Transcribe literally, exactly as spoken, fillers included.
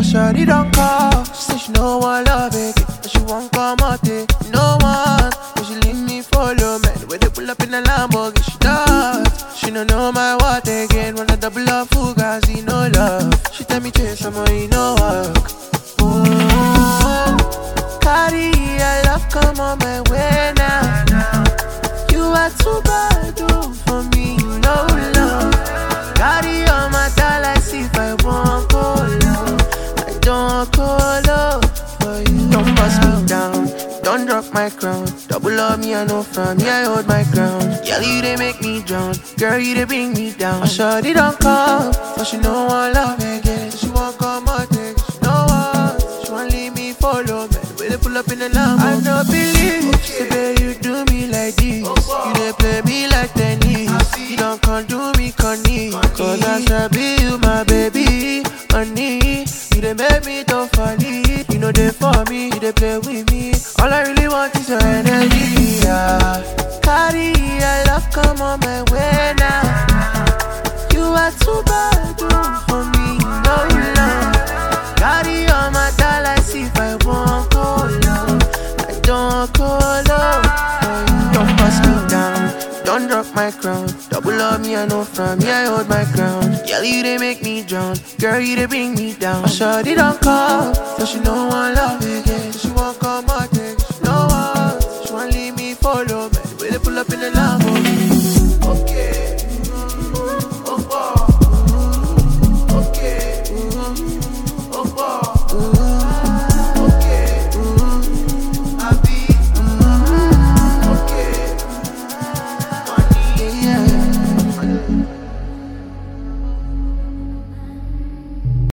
shawty don't call. She say she no want love again, but she won't come out there. No one, but she leave me follow man. When they pull up in the Lamborghini, she does. She don't know my what again. When I double up Fugazi, no love. She tell me chase some money, no work. Oh, Cardi, I love come on my way now. You are too bad, do for me, no love. Cardi on my dollar, see if I want go low. I don't go low for you. Don't bust me down, don't drop my crown. Double up me, I know from me, I hold my ground. Girl, you they make me drown, girl, you they bring me down. I sure they don't come, but she know I love again. She won't come out there, she know what. She won't leave me follow me. When they pull up in the Lambo, I don't believe. She say, babe, you do me like this. You they play me like tennis. You don't come do me conny. Cause I shall be you, my baby, honey. You they make me don't funny. You know they for me, you they play with me. All I really want is your energy, yeah. Cardi, I love come on my way now. You are too bad, do for me, no love. Cardi on my dollar, see if I won't go low. I don't go low. Don't bust me down, don't drop my crown. Double up me, I know from me, I hold my ground. Girl, you they make me drown, girl, you they bring me down. I sure they don't call, but she know I love it.